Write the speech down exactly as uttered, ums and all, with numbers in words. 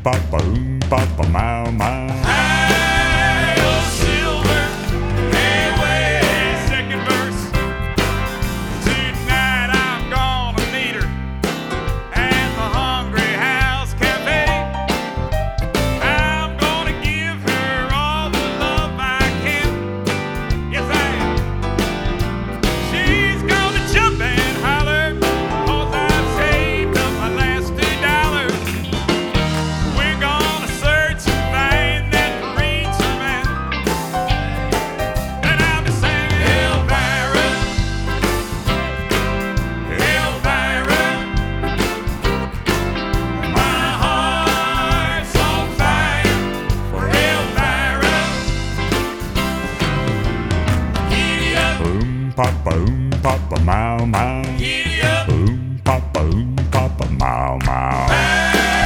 papa, oom, papa, mow, mow. Hail Silver, hey, wait, second verse. Tonight I'm gonna meet her at the Hungry House Cafe. I'm gonna give her all the love I can. Yes, I am. She's gonna jump and holler, 'cause I've saved up my last two dollars. We're gonna search and find that preacher man. And I'll be singing Elvira, Elvira. My heart's on fire for Elvira. Giddy up, Oom, papa, oom, papa, mow, mow. giddy up. Oom, papa, oom, papa, mow, mow. Hey!